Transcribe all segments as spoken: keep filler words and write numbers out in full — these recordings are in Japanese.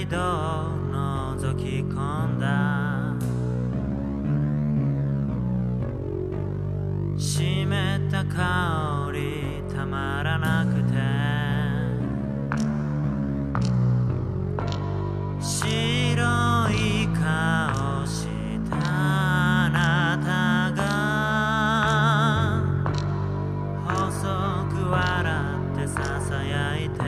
戸を覗き込んだ。湿った香りたまらなくて、白い顔したあなたが細く笑ってささやいて、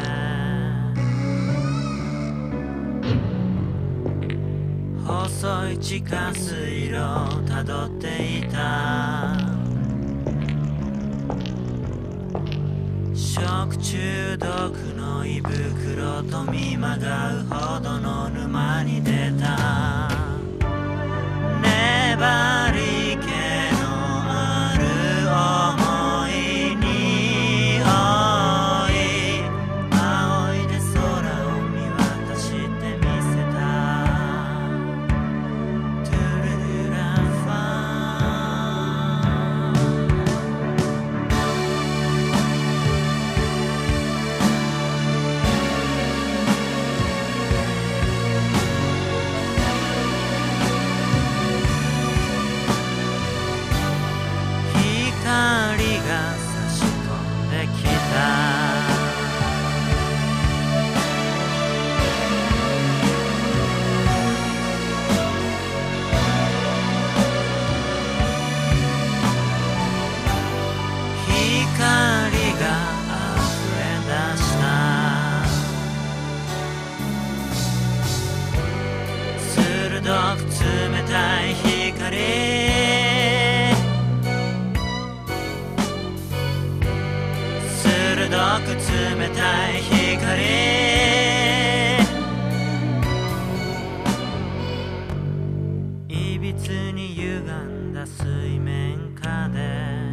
細い地下水路をたどっていた。食中毒の胃袋と見まがうほどの沼に出た。粘り気のある想いにおい、仰いで空を見渡してみせた。トゥルルラファ光が差し込んできた。光が溢れ出した。鋭く冷たい光、鋭く冷たい光、いびつに歪んだ水面下で